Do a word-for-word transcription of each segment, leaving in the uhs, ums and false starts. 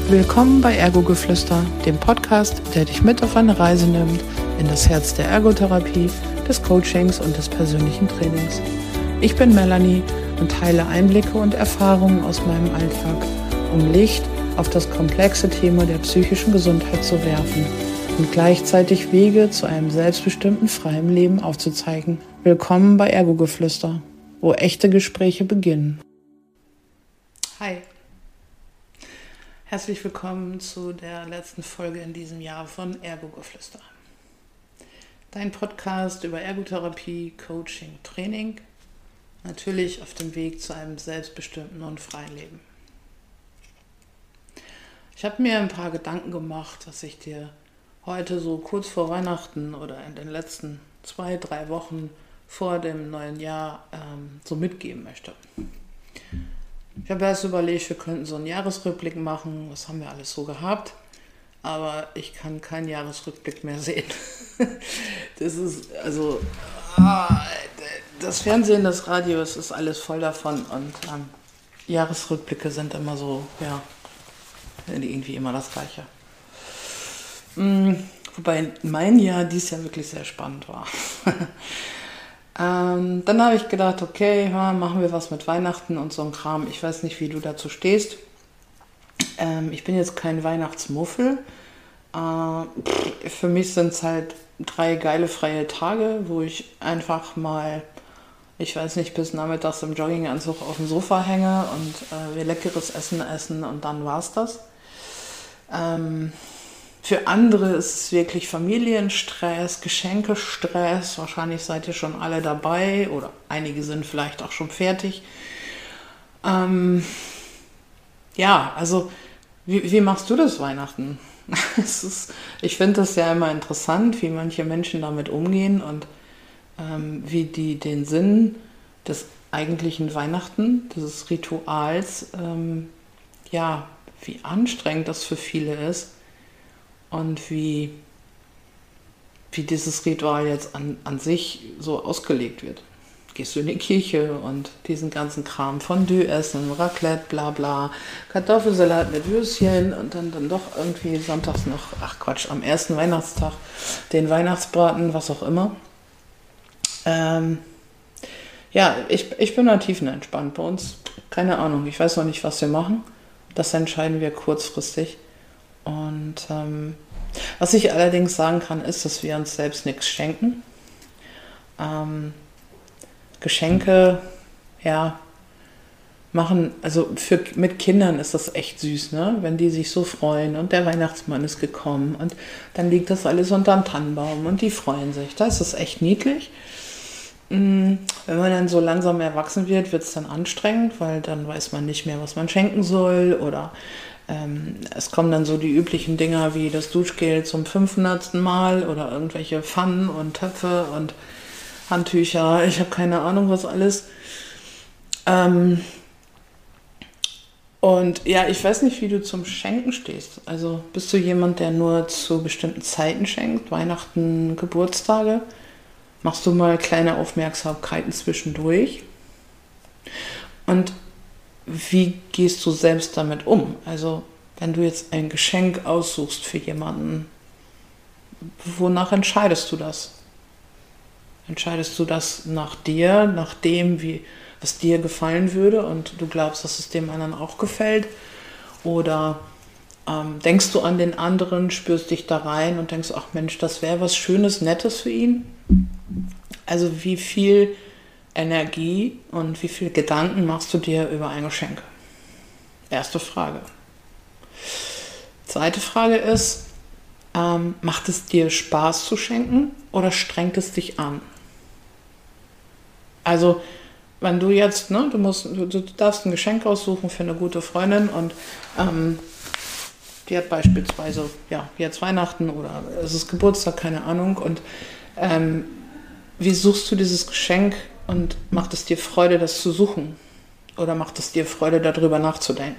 Willkommen bei Ergo-Geflüster, dem Podcast, der dich mit auf eine Reise nimmt in das Herz der Ergotherapie, des Coachings und des persönlichen Trainings. Ich bin Melanie und teile Einblicke und Erfahrungen aus meinem Alltag, um Licht auf das komplexe Thema der psychischen Gesundheit zu werfen und gleichzeitig Wege zu einem selbstbestimmten, freien Leben aufzuzeigen. Willkommen bei Ergo-Geflüster, wo echte Gespräche beginnen. Hi. Herzlich willkommen zu der letzten Folge in diesem Jahr von Ergo-Geflüster. Dein Podcast über Ergotherapie, Coaching, Training, natürlich auf dem Weg zu einem selbstbestimmten und freien Leben. Ich habe mir ein paar Gedanken gemacht, was ich dir heute so kurz vor Weihnachten oder in den letzten zwei, drei Wochen vor dem neuen Jahr ähm, so mitgeben möchte. Ich habe erst überlegt, wir könnten so einen Jahresrückblick machen, was haben wir alles so gehabt, aber ich kann keinen Jahresrückblick mehr sehen. Das ist, also, das Fernsehen, das Radio, es ist alles voll davon und ähm, Jahresrückblicke sind immer so, ja, irgendwie immer das Gleiche. Mhm, wobei mein Jahr dieses Jahr wirklich sehr spannend war. Ähm, dann habe ich gedacht, okay, ja, machen wir was mit Weihnachten und so ein Kram. Ich weiß nicht, wie du dazu stehst. Ähm, ich bin jetzt kein Weihnachtsmuffel. Äh, für mich sind es halt drei geile freie Tage, wo ich einfach mal, ich weiß nicht, bis nachmittags im Jogginganzug auf dem Sofa hänge und äh, wir leckeres Essen essen und dann war's das. Ähm, Für andere ist es wirklich Familienstress, Geschenkestress. Wahrscheinlich seid ihr schon alle dabei oder einige sind vielleicht auch schon fertig. Ähm, ja, also wie, wie machst du das Weihnachten? Es ist, ich finde das ja immer interessant, wie manche Menschen damit umgehen und ähm, wie die den Sinn des eigentlichen Weihnachten, dieses Rituals, ähm, ja, wie anstrengend das für viele ist. Und wie, wie dieses Ritual jetzt an, an sich so ausgelegt wird. Gehst du in die Kirche und diesen ganzen Kram, Fondue essen, Raclette, bla bla, Kartoffelsalat mit Würstchen und dann, dann doch irgendwie sonntags noch, ach Quatsch, am ersten Weihnachtstag den Weihnachtsbraten, was auch immer. Ähm, ja, ich, ich bin da tiefenentspannt bei uns. Keine Ahnung, ich weiß noch nicht, was wir machen. Das entscheiden wir kurzfristig. Und ähm, was ich allerdings sagen kann, ist, dass wir uns selbst nichts schenken. Ähm, Geschenke, ja, machen, also für, mit Kindern ist das echt süß, ne? Wenn die sich so freuen und der Weihnachtsmann ist gekommen und dann liegt das alles unter dem Tannenbaum und die freuen sich. Da ist es echt niedlich. Wenn man dann so langsam erwachsen wird, wird es dann anstrengend, weil dann weiß man nicht mehr, was man schenken soll oder Ähm, es kommen dann so die üblichen Dinger wie das Duschgel zum fünfhundertsten Mal oder irgendwelche Pfannen und Töpfe und Handtücher. Ich habe keine Ahnung, was alles. Ähm, und ja, ich weiß nicht, wie du zum Schenken stehst. Also bist du jemand, der nur zu bestimmten Zeiten schenkt? Weihnachten, Geburtstage? Machst du mal kleine Aufmerksamkeiten zwischendurch? Und wie gehst du selbst damit um? Also, wenn du jetzt ein Geschenk aussuchst für jemanden, wonach entscheidest du das? Entscheidest du das nach dir, nach dem, wie, was dir gefallen würde und du glaubst, dass es dem anderen auch gefällt? Oder ähm, denkst du an den anderen, spürst dich da rein und denkst, ach Mensch, das wäre was Schönes, Nettes für ihn? Also, wie viel Energie und wie viele Gedanken machst du dir über ein Geschenk? Erste Frage. Zweite Frage ist, ähm, macht es dir Spaß zu schenken oder strengt es dich an? Also, wenn du jetzt, ne, du musst, du, du darfst ein Geschenk aussuchen für eine gute Freundin und ähm, die hat beispielsweise, ja, jetzt Weihnachten oder es ist Geburtstag, keine Ahnung, und ähm, wie suchst du dieses Geschenk? Und macht es dir Freude, das zu suchen? Oder macht es dir Freude, darüber nachzudenken?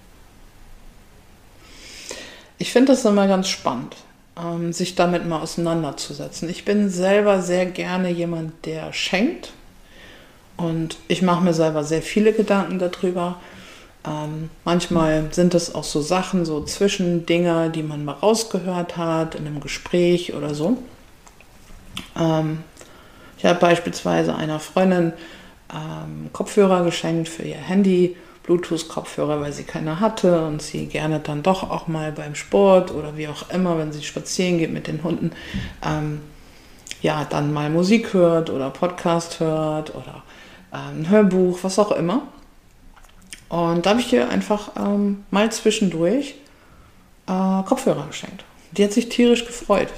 Ich finde das immer ganz spannend, ähm, sich damit mal auseinanderzusetzen. Ich bin selber sehr gerne jemand, der schenkt. Und ich mache mir selber sehr viele Gedanken darüber. Ähm, manchmal sind es auch so Sachen, so Zwischendinger, die man mal rausgehört hat in einem Gespräch oder so. Ähm, ich habe beispielsweise einer Freundin ähm, Kopfhörer geschenkt für ihr Handy, Bluetooth-Kopfhörer, weil sie keine hatte und sie gerne dann doch auch mal beim Sport oder wie auch immer, wenn sie spazieren geht mit den Hunden, ähm, ja, dann mal Musik hört oder Podcast hört oder ähm, ein Hörbuch, was auch immer. Und da habe ich ihr einfach ähm, mal zwischendurch äh, Kopfhörer geschenkt. Die hat sich tierisch gefreut.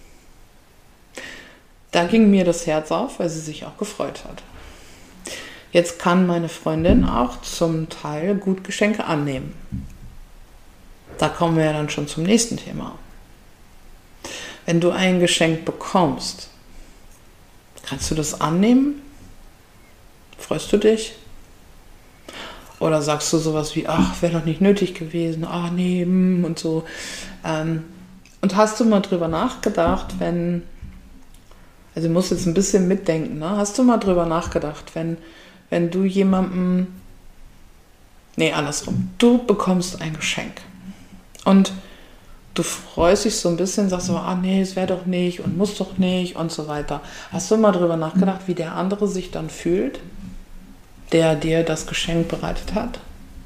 Da ging mir das Herz auf, weil sie sich auch gefreut hat. Jetzt kann meine Freundin auch zum Teil gut Geschenke annehmen. Da kommen wir ja dann schon zum nächsten Thema. Wenn du ein Geschenk bekommst, kannst du das annehmen? Freust du dich? Oder sagst du sowas wie, ach, wäre doch nicht nötig gewesen, ach nee, und so. Und hast du mal drüber nachgedacht, wenn, also du musst jetzt ein bisschen mitdenken, ne? Hast du mal drüber nachgedacht, wenn, wenn du jemandem, nee, andersrum, du bekommst ein Geschenk und du freust dich so ein bisschen, sagst so, ah nee, es wäre doch nicht und muss doch nicht und so weiter. Hast du mal drüber nachgedacht, wie der andere sich dann fühlt, der dir das Geschenk bereitet hat?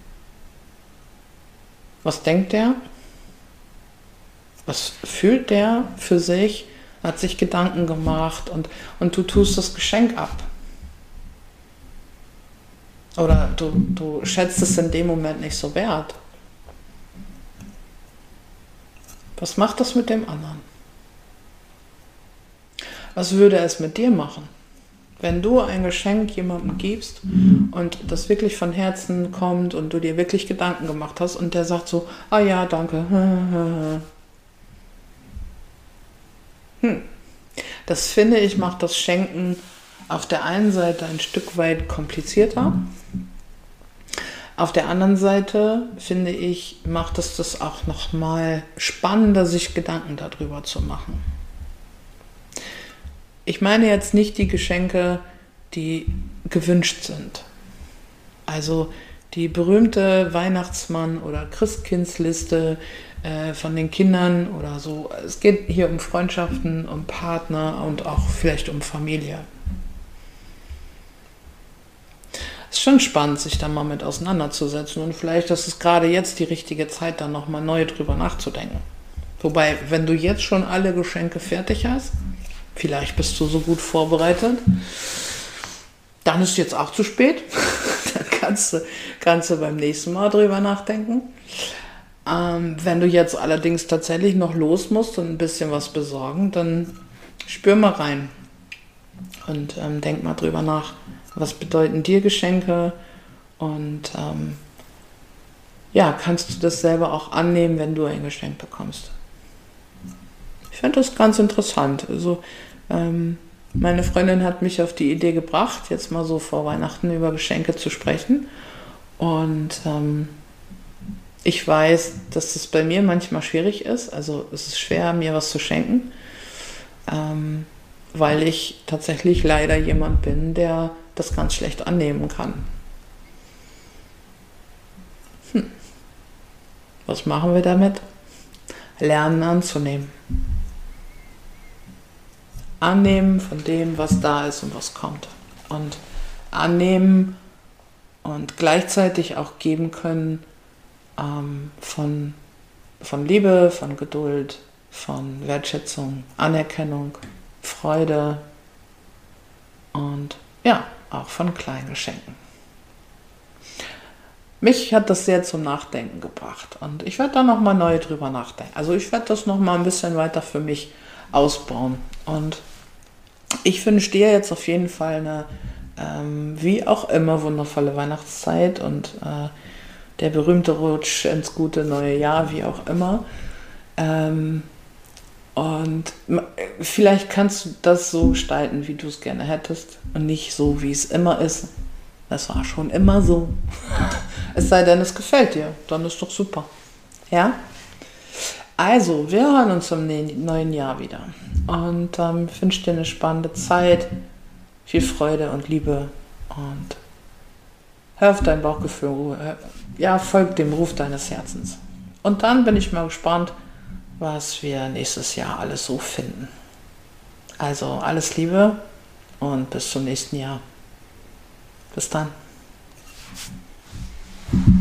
Was denkt der? Was fühlt der für sich? Hat sich Gedanken gemacht und, und du tust das Geschenk ab. Oder du, du schätzt es in dem Moment nicht so wert. Was macht das mit dem anderen? Was würde es mit dir machen, wenn du ein Geschenk jemandem gibst und das wirklich von Herzen kommt und du dir wirklich Gedanken gemacht hast und der sagt so, ah ja, danke. Hm. Das finde ich, macht das Schenken auf der einen Seite ein Stück weit komplizierter. Auf der anderen Seite, finde ich, macht es das auch nochmal spannender, sich Gedanken darüber zu machen. Ich meine jetzt nicht die Geschenke, die gewünscht sind. Also die berühmte Weihnachtsmann- oder Christkindsliste äh, von den Kindern oder so. Es geht hier um Freundschaften, um Partner und auch vielleicht um Familie. Es ist schon spannend, sich da mal mit auseinanderzusetzen und vielleicht ist es gerade jetzt die richtige Zeit, dann nochmal neu drüber nachzudenken. Wobei, wenn du jetzt schon alle Geschenke fertig hast, vielleicht bist du so gut vorbereitet, dann ist jetzt auch zu spät. Dann kannst du, kannst du beim nächsten Mal drüber nachdenken. Ähm, wenn du jetzt allerdings tatsächlich noch los musst und ein bisschen was besorgen, dann spür mal rein und ähm, denk mal drüber nach. Was bedeuten dir Geschenke? Und ähm, ja, kannst du das selber auch annehmen, wenn du ein Geschenk bekommst? Ich finde das ganz interessant. Also ähm, meine Freundin hat mich auf die Idee gebracht, jetzt mal so vor Weihnachten über Geschenke zu sprechen. Und ähm, ich weiß, dass es bei mir manchmal schwierig ist. Also es ist schwer, mir was zu schenken, ähm, weil ich tatsächlich leider jemand bin, der das ganz schlecht annehmen kann. Hm. Was machen wir damit? Lernen anzunehmen. Annehmen von dem, was da ist und was kommt. Und annehmen und gleichzeitig auch geben können ähm, von, von Liebe, von Geduld, von Wertschätzung, Anerkennung, Freude und ja, auch von kleinen Geschenken. Mich hat das sehr zum Nachdenken gebracht und ich werde da nochmal neu drüber nachdenken. Also ich werde das nochmal ein bisschen weiter für mich ausbauen und ich wünsche dir jetzt auf jeden Fall eine, ähm, wie auch immer, wundervolle Weihnachtszeit und äh, der berühmte Rutsch ins gute neue Jahr, wie auch immer. Ähm, und vielleicht kannst du das so gestalten, wie du es gerne hättest und nicht so, wie es immer ist. Das war schon immer so. Es sei denn, es gefällt dir, dann ist doch super. Ja? Also, wir hören uns im neuen Jahr wieder. Und ähm, ich wünsche dir eine spannende Zeit, viel Freude und Liebe. Und hör auf dein Bauchgefühl, hör, ja, folg dem Ruf deines Herzens. Und dann bin ich mal gespannt, was wir nächstes Jahr alles so finden. Also alles Liebe und bis zum nächsten Jahr. Bis dann.